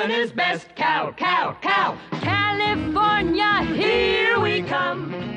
heaven is best. Cal, Cal, Cal. California, here we come.